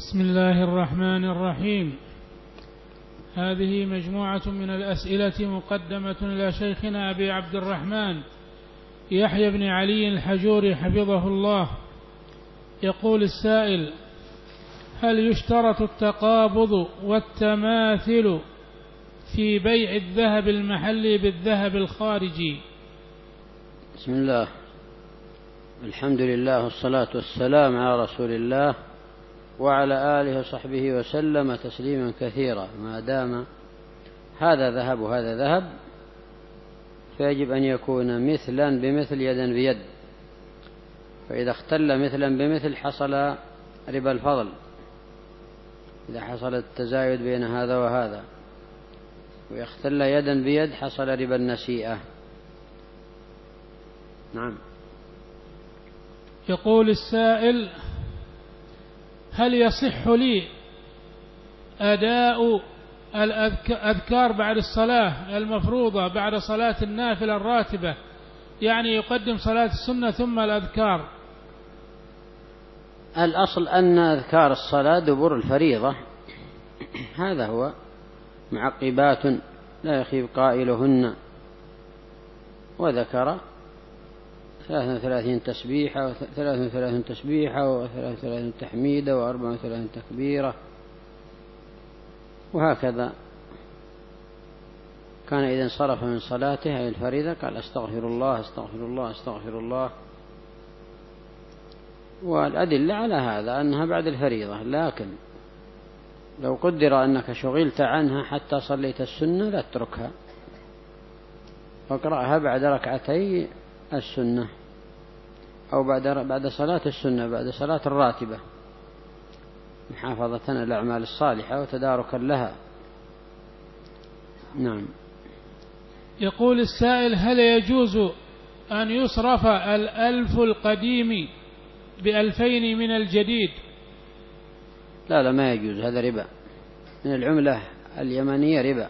بسم الله الرحمن الرحيم. هذه مجموعة من الأسئلة مقدمة إلى شيخنا أبي عبد الرحمن يحيى بن علي الحجوري حفظه الله. يقول السائل: هل يشترط التقابض والتماثل في بيع الذهب المحلي بالذهب الخارجي؟ بسم الله، الحمد لله والصلاة والسلام على رسول الله وعلى آله وصحبه وسلم تسليما كثيرا. ما دام هذا ذهب وهذا ذهب فيجب أن يكون مثلا بمثل يدا بيد، فإذا اختل مثلا بمثل حصل ربا الفضل، إذا حصل التزايد بين هذا وهذا، ويختل يدا بيد حصل ربا النسيئة. نعم. يقول السائل: هل يصح لي أداء الأذكار بعد الصلاة المفروضة بعد صلاة النافلة الراتبة، يعني يقدم صلاة السنة ثم الأذكار؟ الأصل أن أذكار الصلاة دبر الفريضة، هذا هو، معقبات لا يخيب قائلهن، وذكر 33 تسبيحة و33 تسبيحة و33 تحميدة و34 تكبيرة، وهكذا كان إذا انصرف من صلاته أي الفريضة قال: أستغفر الله أستغفر الله أستغفر الله. والأدلة على هذا أنها بعد الفريضة، لكن لو قدر أنك شغلت عنها حتى صليت السنة لا تتركها، فاقرأها بعد ركعتي السنة أو بعد صلاة السنة، بعد صلاة الراتبة، محافظة على الأعمال الصالحة وتداركا لها. نعم. يقول السائل: هل يجوز أن يصرف 1000 القديم ب2000 من الجديد؟ لا ما يجوز، هذا ربا من العملة اليمنية، ربا.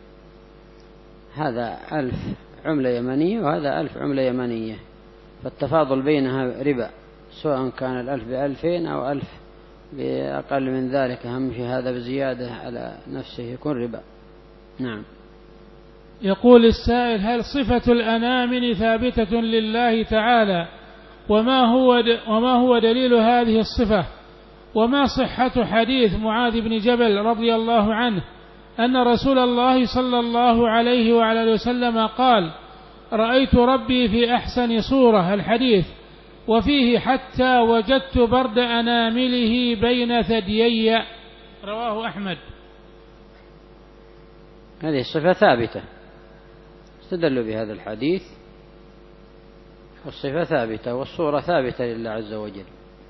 هذا 1000 عملة يمنية وهذا 1000 عملة يمنية، فالتفاضل بينها ربا، سواء كان 1000 ب2000 أو 1000 بأقل من ذلك، أهم شيء هذا بزيادة على نفسه يكون ربا. نعم. يقول السائل: هل صفة الأنامل ثابتة لله تعالى؟ وما هو دليل هذه الصفة؟ وما صحة حديث معاذ بن جبل رضي الله عنه أن رسول الله صلى الله عليه وعلى وسلم قال: رأيت ربي في أحسن صورة، الحديث، وفيه حتى وجدت برد أنامله بين ثديي، رواه أحمد. هذه الصفة ثابتة، استدلوا بهذا الحديث، والصفة ثابتة والصورة ثابتة لله عز وجل.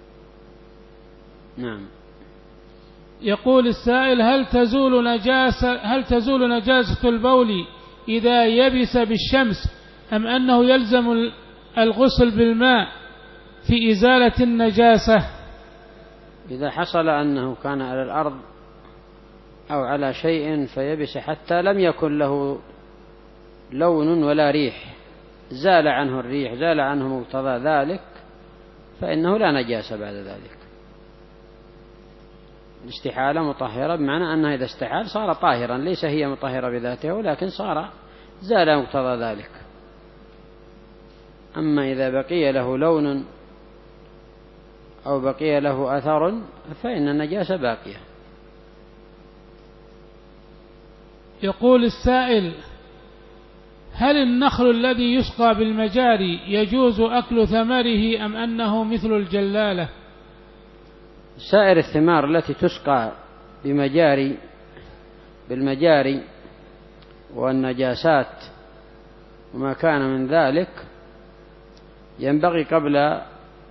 نعم. يقول السائل: هل تزول نجاسة البول إذا يبس بالشمس، أم أنه يلزم الغسل بالماء في إزالة النجاسة؟ إذا حصل أنه كان على الأرض أو على شيء فيبس حتى لم يكن له لون ولا ريح، زال عنه الريح، زال عنه مقتضى ذلك، فإنه لا نجاسة بعد ذلك. الاستحالة مطهرة، بمعنى أنها إذا استحال صار طاهرا، ليس هي مطهرة بذاتها، ولكن زال مقتضى ذلك. أما إذا بقي له لون أو بقي له أثر فإن النجاسة باقية. يقول السائل: هل النخل الذي يسقى بالمجاري يجوز أكل ثمره، أم أنه مثل الجلالة؟ سائر الثمار التي تسقى بالمجاري والنجاسات وما كان من ذلك ينبغي قبل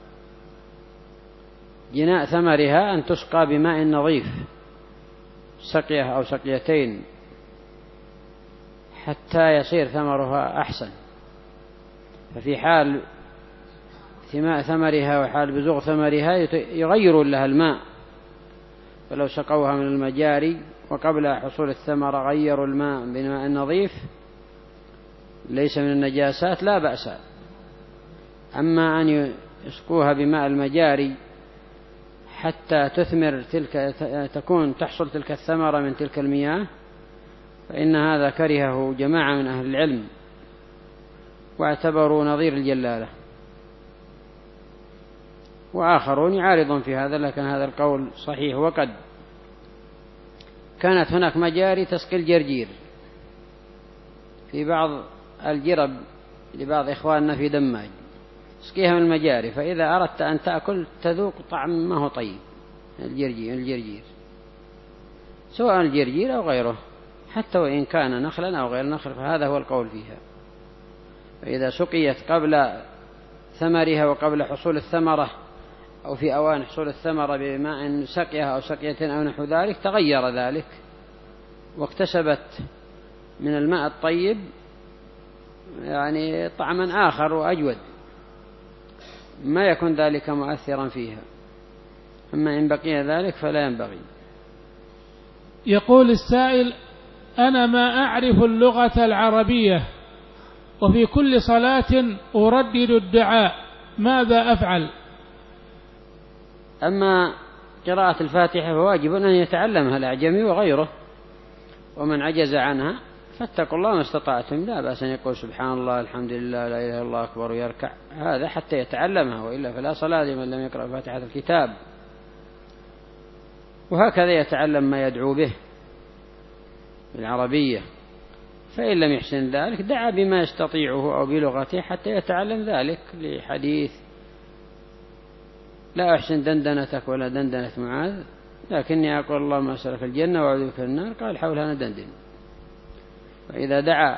جناء ثمرها أن تسقى بماء نظيف، سقية أو سقيتين، حتى يصير ثمرها أحسن. ففي حال ثمرها وحال بزوغ ثمرها يغير لها الماء، فلو سقوها من المجاري وقبل حصول الثمرة غيروا الماء بماء نظيف ليس من النجاسات لا بأس. أما أن يسقوها بماء المجاري حتى تثمر تحصل تلك الثمرة من تلك المياه، فإن هذا كرهه جماعة من أهل العلم واعتبروا نظير الجلالة، وآخرون يعارضون في هذا، لكن هذا القول صحيح. وقد كانت هناك مجاري تسقي الجرجير في بعض الجرب لبعض إخواننا في دماج، تسقيها من المجاري، فإذا أردت أن تأكل تذوق طعم ما هو طيب. الجرجير سواء الجرجير أو غيره، حتى وإن كان نخلا أو غير نخل، فهذا هو القول فيها. فإذا سقيت قبل ثمرها وقبل حصول الثمرة أو في أوان حصول الثمرة بماء سقيها أو سقية أو نحو ذلك، تغير ذلك واكتسبت من الماء الطيب يعني طعما آخر وأجود، ما يكون ذلك مؤثرا فيها. أما إن بقي ذلك فلا ينبغي. يقول السائل: أنا ما أعرف اللغة العربية، وفي كل صلاة أردد الدعاء، ماذا أفعل؟ أما قراءة الفاتحة فواجب أن يتعلمها الأعجمي وغيره، ومن عجز عنها فاتقوا الله ما استطعتم، لا بأس أن يقول سبحان الله الحمد لله لا إله إلا الله أكبر ويركع، هذا حتى يتعلمها، وإلا فلا صلاة لمن لم يقرأ فاتحة الكتاب. وهكذا يتعلم ما يدعو به بالعربية، فإن لم يحسن ذلك دعا بما يستطيعه أو بلغته حتى يتعلم ذلك، لحديث: لا أحسن دندنتك ولا دندنة معاذ، لكني أقول اللهم أسألك الجنة وأعوذ بك من النار، قال حولها ندندن. فإذا دعا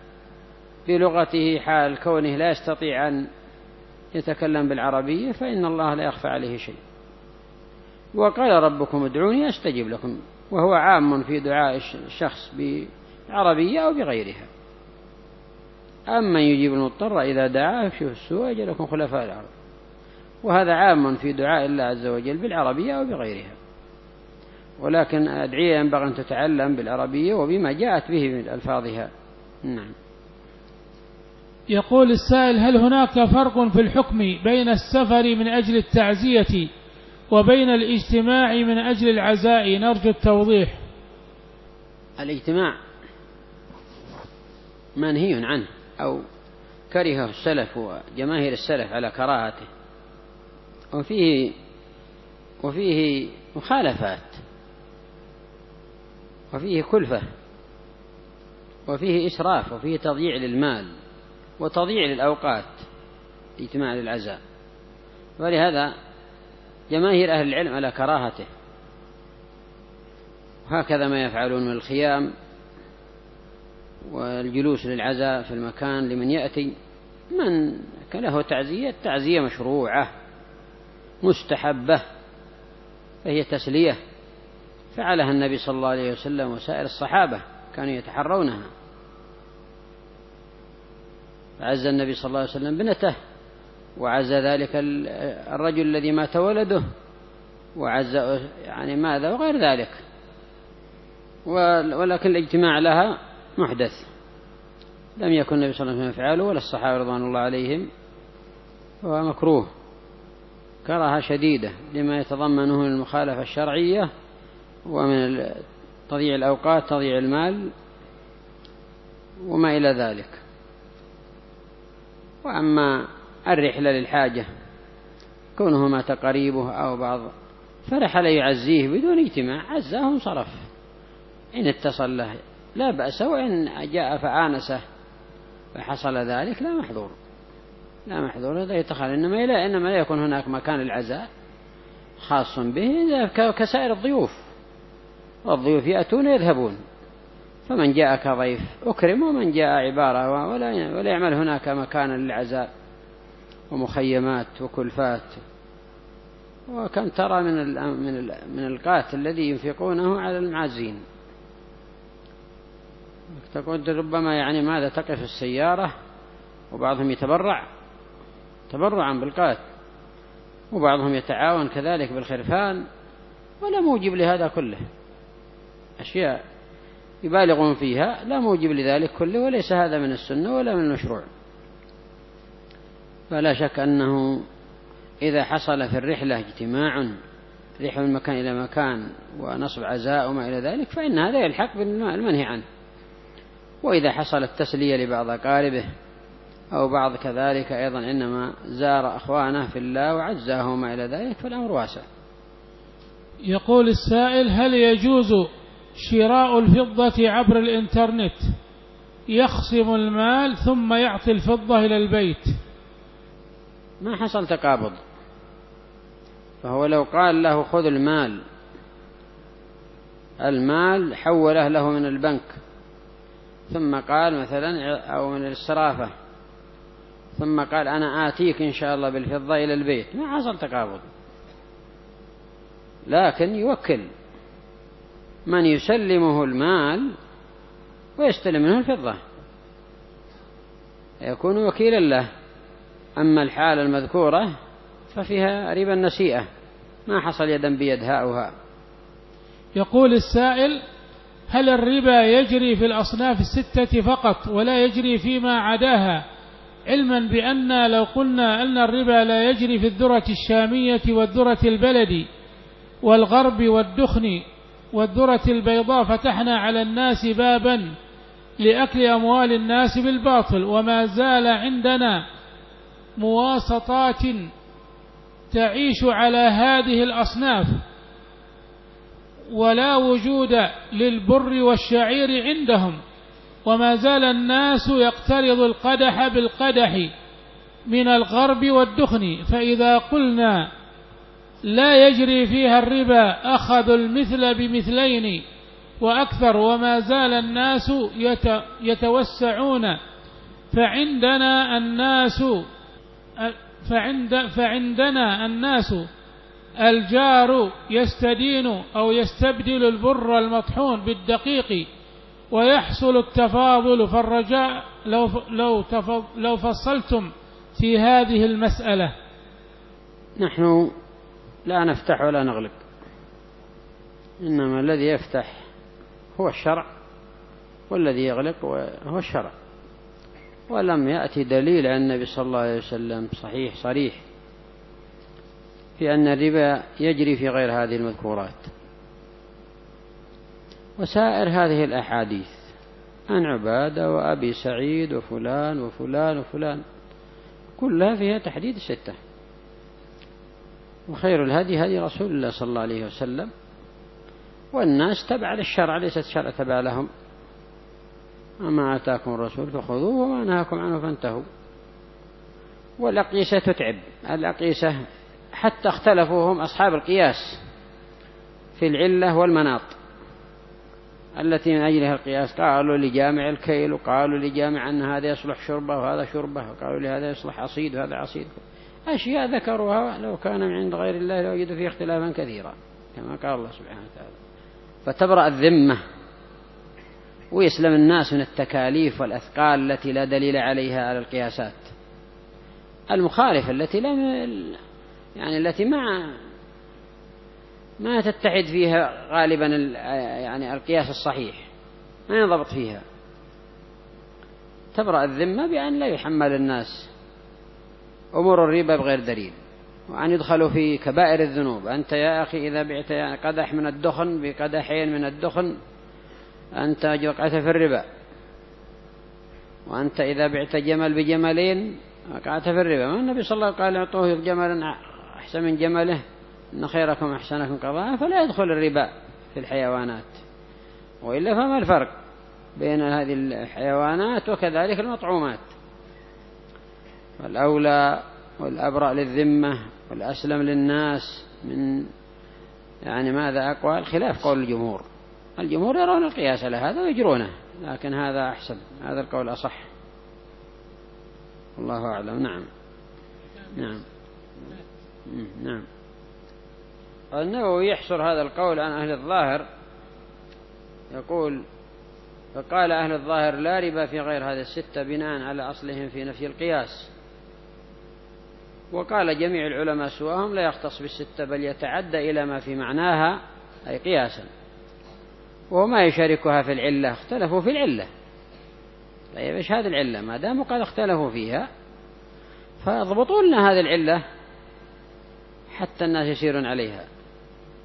بلغته حال كونه لا يستطيع أن يتكلم بالعربية فإن الله لا يخفى عليه شيء. وقال ربكم ادعوني أستجب لكم، وهو عام في دعاء الشخص بعربية أو بغيرها. أما يجيب المضطر إذا دعاه يكشف السوء يجعلكم خلفاء الأرض، وهذا عام في دعاء الله عز وجل بالعربية أو بغيرها. ولكن أدعية ينبغي أن تتعلم بالعربية وبما جاءت به من ألفاظها. نعم. يقول السائل: هل هناك فرق في الحكم بين السفر من أجل التعزية وبين الاجتماع من أجل العزاء؟ نرجو التوضيح. الاجتماع منهي عنه أو كرهه السلف وجماهير السلف على كراهته، وفيه مخالفات، وفيه كلفة، وفيه إسراف، وفيه تضييع للمال وتضييع للأوقات، اجتماع للعزاء. ولهذا جماهير أهل العلم على كراهته. وهكذا ما يفعلون من الخيام والجلوس للعزاء في المكان لمن يأتي، من كان له تعزية مشروعة مستحبة، فهي تسلية فعلها النبي صلى الله عليه وسلم وسائر الصحابة كانوا يتحرونها. فعز النبي صلى الله عليه وسلم بنته، وعز ذلك الرجل الذي مات ولده، وعز يعني ماذا وغير ذلك. ولكن الاجتماع لها محدث، لم يكن النبي صلى الله عليه وسلم يفعله ولا الصحابة رضوان الله عليهم، هو مكروه كراهة شديدة لما يتضمنه من المخالفة الشرعية ومن تضييع الأوقات، تضييع المال وما إلى ذلك. وأما الرحلة للحاجة كونه مات قريبه أو بعض فرحل يعزيه بدون اجتماع، عزاه انصرف، إن اتصل له لا بأس، وإن جاء فآنسه فحصل ذلك لا محظور، لا محظور. هذا يتخيل إنما لا يكون هناك مكان العزاء خاص به كسائر الضيوف، والضيوف يأتون يذهبون، فمن جاء كضيف أكرم، ومن جاء عبارة ولا يعمل هناك مكان للعزاء ومخيمات وكلفات. وكم ترى من القات الذي ينفقونه على المعازين، تقول ربما يعني ماذا تقف السيارة، وبعضهم يتبرع تبرعا بالقات، وبعضهم يتعاون كذلك بالخرفان، ولا موجب لهذا كله، أشياء يبالغون فيها لا موجب لذلك كله، وليس هذا من السنة ولا من المشروع. فلا شك أنه إذا حصل في الرحلة اجتماع ريح من مكان إلى مكان ونصب عزاء وما إلى ذلك، فإن هذا يلحق بالمنهي عنه. وإذا حصلت تسلية لبعض أقاربه أو بعض كذلك أيضا إنما زار أخوانه في الله وعزاه وما إلى ذلك، فالأمر واسع. يقول السائل: هل يجوز شراء الفضة عبر الإنترنت يخصم المال ثم يعطي الفضة إلى البيت؟ ما حصل تقابض، فهو لو قال له خذ المال حوله له من البنك، ثم قال مثلا أو من الصرافة، ثم قال أنا آتيك إن شاء الله بالفضة إلى البيت، ما حصل تقابض، لكن يوكل من يسلمه المال ويستلم منه الفضة، يكون وكيلا له. أما الحالة المذكورة ففيها ربا النسيئة، ما حصل يدا بيد هاء وهاء. يقول السائل: هل الربا يجري في الأصناف الستة فقط ولا يجري فيما عداها، علما بأن لو قلنا أن الربا لا يجري في الذرة الشامية والذرة البلدي والغرب والدخن والذرة البيضاء فتحنا على الناس بابا لأكل أموال الناس بالباطل، وما زال عندنا مواسطات تعيش على هذه الأصناف، ولا وجود للبر والشعير عندهم، وما زال الناس يقترض القدح بالقدح من الغرب والدخن، فإذا قلنا لا يجري فيها الربا أخذوا المثل بمثلين وأكثر، وما زال الناس يتوسعون، فعندنا الناس الجار يستدين أو يستبدل البر المطحون بالدقيق ويحصل التفاضل، فالرجاء لو فصلتم في هذه المسألة. نحن لا نفتح ولا نغلق، إنما الذي يفتح هو الشرع والذي يغلق هو الشرع، ولم يأتي دليل عن النبي صلى الله عليه وسلم صريح في أن الربا يجري في غير هذه المذكورات. وسائر هذه الأحاديث عن عبادة وأبي سعيد وفلان وفلان وفلان كلها فيها تحديد الستة، وخير الهدي هدي رسول الله صلى الله عليه وسلم، والناس تبع للشرع ليست شرع تبع لهم، وما آتاكم الرسول فخذوه وما نهاكم عنه فانتهوا. والأقيسة تتعب، الأقيسة حتى اختلفوا هم أصحاب القياس في العلة والمناط التي من أجلها القياس، قالوا لجامع الكيل، وقالوا لجامع أن هذا يصلح شربه وهذا شربه، وقالوا لهذا يصلح عصيد وهذا عصيد، أشياء ذكروها لو كان من عند غير الله لوجدوا فيه اختلافا كثيرا كما قال الله سبحانه وتعالى. فتبرأ الذمة ويسلم الناس من التكاليف والأثقال التي لا دليل عليها على القياسات المخالفة التي ما تتحد فيها غالبا يعني القياس الصحيح ما ينضبط فيها. تبرأ الذمة بأن لا يحمل الناس أمور الربا بغير دليل، وأن يدخلوا في كبائر الذنوب. أنت يا أخي إذا بعت قدح من الدخن بقدحين من الدخن أنت وقعت في الربا، وأنت إذا بعت جمل بجملين وقعت في الربا. ما النبي صلى الله عليه وسلم قال اعطوه جملا أحسن من جمله إن خيركم أحسنكم قضاء، فلا يدخل الربا في الحيوانات، وإلا فما الفرق بين هذه الحيوانات وكذلك المطعومات؟ والأولى والأبرأ للذمة والأسلم للناس من ماذا أقوى الخلاف قول الجمهور. الجمهور يرون القياس على هذا ويجرونه، لكن هذا أحسن، هذا القول أصح، الله أعلم. نعم. النووي يحصر هذا القول عن أهل الظاهر، يقول: فقال أهل الظاهر لا ربا في غير هذه الستة بناء على أصلهم في نفي القياس. وقال جميع العلماء سواهم لا يختص بالستة بل يتعدى إلى ما في معناها أي قياسا، وما يشاركها في العلة. اختلفوا في العلة، طيب إيش هذه العلة؟ ما دام قد اختلفوا فيها فاضبطوا لنا هذه العلة حتى الناس يسيرون عليها.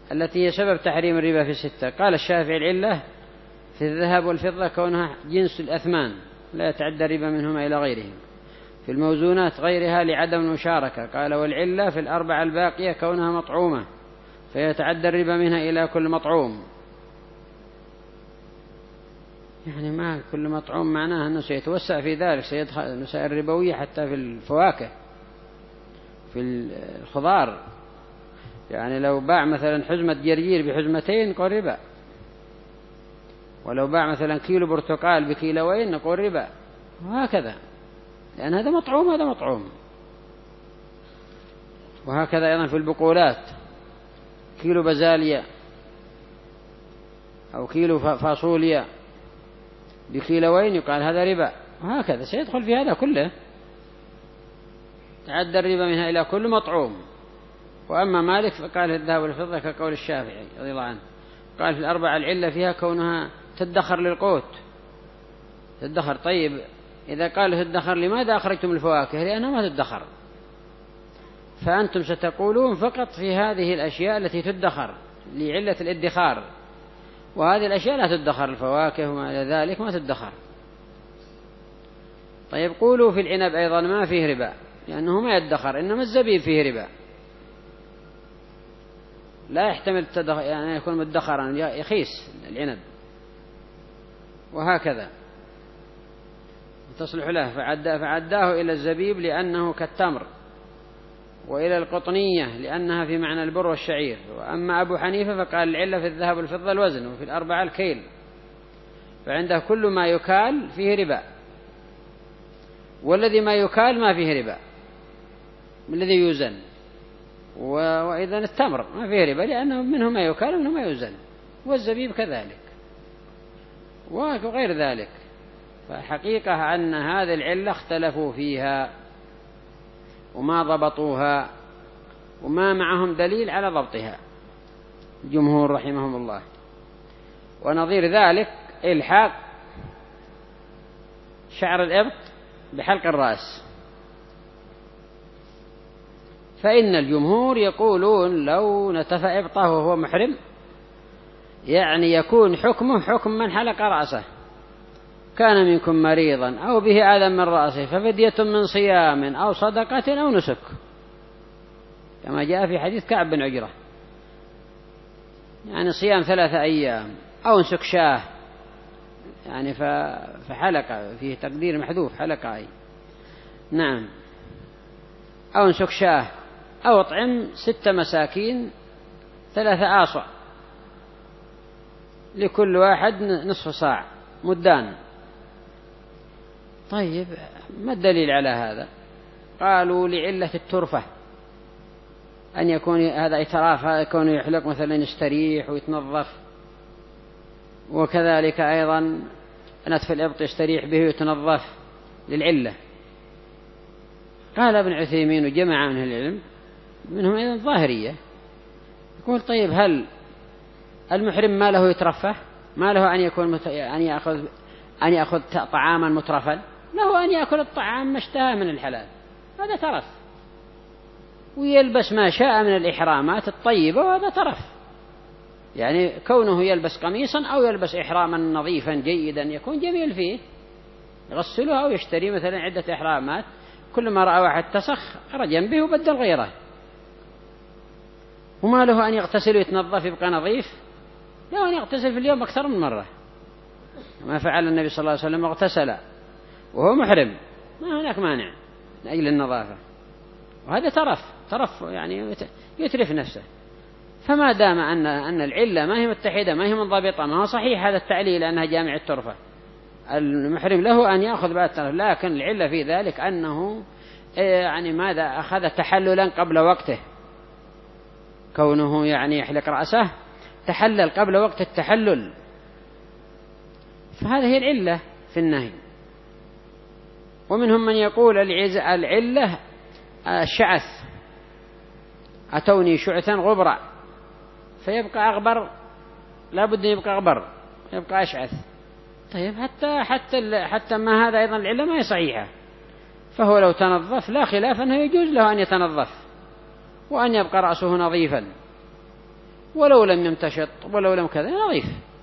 التي هي سبب تحريم الربا في 6. قال الشافعي العلة في الذهب والفضة كونها جنس الأثمان لا يتعدى الربا منهما إلى غيرهم، في الموزونات غيرها لعدم المشاركة. قال والعلة في الأربعة الباقية كونها مطعومة فيتعدى الربا منها إلى كل مطعوم. يعني ما كل مطعوم معناه أنه سيتوسع في ذلك، سيدخل المسائل الربوية حتى في الفواكه في الخضار. يعني لو باع مثلا حزمة جرجير بحزمتين نقول ربا، ولو باع مثلا كيلو برتقال بكيلوين نقول ربا، وهكذا، لأن هذا مطعوم هذا مطعوم. وهكذا أيضا في البقولات، كيلو بازاليا أو كيلو فاصوليا بكيلوين يقال هذا ربا، وهكذا سيدخل في هذا كله، تعدى الربا منها إلى كل مطعوم. وأما مالك فقال الذهب والفضة كقول الشافعي رضي الله عنه، قال في الأربعة العلة فيها كونها تدخر للقوت، تدخر. طيب إذا قال تدخر لماذا أخرجتم الفواكه؟ لأنها ما تدخر، فأنتم ستقولون فقط في هذه الأشياء التي تدخر لعلة الادخار، وهذه الأشياء لا تدخر، الفواكه وما إلى ذلك ما تدخر. طيب قولوا في العنب أيضا ما فيه ربا لأنه ما يدخر، إنما الزبيب فيه ربا، لا يحتمل يعني يكون مدخرا، يخيس العنب، وهكذا تصلح له. فعداه إلى الزبيب لأنه كالتمر، وإلى القطنية لأنها في معنى البر والشعير. وأما أبو حنيفة فقال العلة في الذهب والفضة الوزن، وفي الأربعة الكيل، فعنده كل ما يكال فيه ربا، والذي ما يكال ما فيه ربا الذي يوزن. وإذن التمر ما فيه ربا لأنه منه ما يكال ومنه ما يوزن، والزبيب كذلك وغير ذلك. فحقيقة أن هذه العلة اختلفوا فيها وما ضبطوها وما معهم دليل على ضبطها الجمهور رحمهم الله. ونظير ذلك إلحاق شعر الإبط بحلق الرأس، فإن الجمهور يقولون لو نتف إبطه وهو محرم يعني يكون حكمه حكم من حلق رأسه، كان منكم مريضا أو به أذى من رأسه ففدية من صيام أو صدقة أو نسك، كما جاء في حديث كعب بن عجرة، يعني صيام 3 أيام أو نسك شاه، يعني فحلق فيه تقدير محذوف حلق أي نعم، أو نسك شاه أو اطعم 6 مساكين 3 آصع لكل واحد نصف صاع مدان. طيب ما الدليل على هذا؟ قالوا لعلة الترفة، أن يكون هذا إتراف، يكون يحلق مثلا يستريح ويتنظف، وكذلك أيضا نتف الإبط يستريح به ويتنظف للعلة. قال ابن عثيمين وجمع من العلم منهم أيضا الظاهرية، يقول طيب هل المحرم ما له يترفه؟ ما له أن يكون أن يأخذ طعاما مترفا؟ له أن يأكل الطعام ما اشتهى من الحلال، هذا ترف، ويلبس ما شاء من الإحرامات الطيبة، وهذا ترف. يعني كونه يلبس قميصا أو يلبس إحراما نظيفا جيدا يكون جميل فيه، يغسله أو يشتري مثلا عدة إحرامات، كل ما رأى واحد تسخ رجم به وبدل غيره. وما له أن يغتسل ويتنظف يبقى نظيف؟ له أن يغتسل في اليوم أكثر من مرة، ما فعل النبي صلى الله عليه وسلم، اغتسل وهو محرم، ما هناك مانع لأجل النظافة، وهذا ترف يعني يترف نفسه. فما دام أن العلة ما هي متحدة ما هي منضبطة، ما هو صحيح هذا التعليل أنها جامع الترفة، المحرم له أن يأخذ بعد الترف، لكن العلة في ذلك أنه يعني ماذا أخذ تحللا قبل وقته، كونه يعني يحلق رأسه تحلل قبل وقت التحلل، فهذه هي العلة في النهي. ومنهم من يقول العلة الشعث، أتوني شعثا غبرا، فيبقى أغبر، لا بد أن يبقى أغبر، يبقى أشعث. طيب حتى ما هذا أيضا العلة ما هي صحيحة، فهو لو تنظف لا خلاف أنه يجوز له أن يتنظف وأن يبقى رأسه نظيفا. ولو لم يمتشط ولو لم كذا نظيف،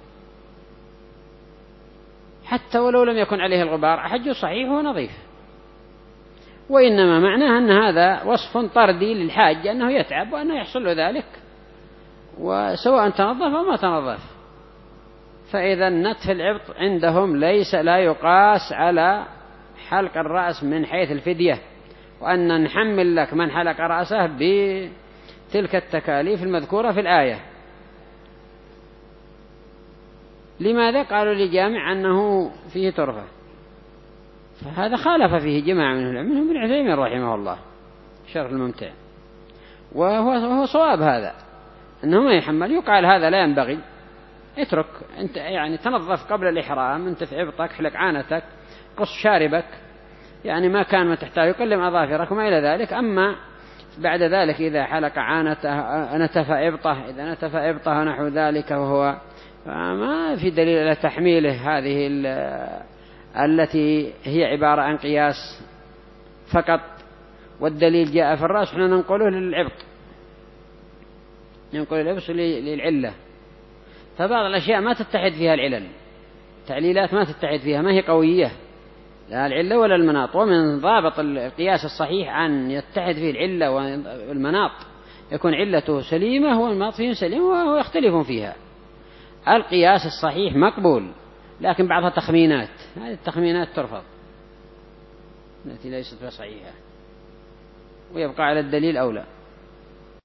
حتى ولو لم يكن عليه الغبار حجه صحيح ونظيف. وإنما معناه أن هذا وصف طردي للحاج أنه يتعب وأنه يحصل له ذلك، وسواء تنظف أو ما تنظف. فإذا نتف الإبط عندهم لا يقاس على حلق الرأس من حيث الفدية، وأن نحمل لك من حلق رأسه بتلك التكاليف المذكورة في الآية. لماذا؟ قالوا لجامع أنه فيه ترفة، فهذا خالف فيه جماعة من العلماء منهم ابن عثيمين رحمه الله شرح الممتع، وهو صواب هذا أنه ما يحمل. يقال هذا لا ينبغي، اترك أنت يعني تنظف قبل الإحرام، انت في عبطك، حلق عانتك، قص شاربك، يعني ما كان ما تحتاج، يقلم أظافرك وما إلى ذلك. أما بعد ذلك إذا حلق عانته نتف عبطه، إذا نتف عبطه نحو ذلك، وهو ما في دليل على تحميله هذه التي هي عبارة عن قياس فقط، والدليل جاء في الرأس، احنا ننقله للعبط، ننقل العبط للعلة. فبعض الأشياء ما تتحد فيها العلل، تعليلات ما تتحد فيها، ما هي قوية لا العلة ولا المناط. ومن ضابط القياس الصحيح أن يتحد فيه العلة والمناط، يكون علته سليمة والمناط فيه سليم وهو يختلفون فيها. القياس الصحيح مقبول، لكن بعضها تخمينات، هذه التخمينات ترفض التي ليست بصحيحة، ويبقى على الدليل أولى.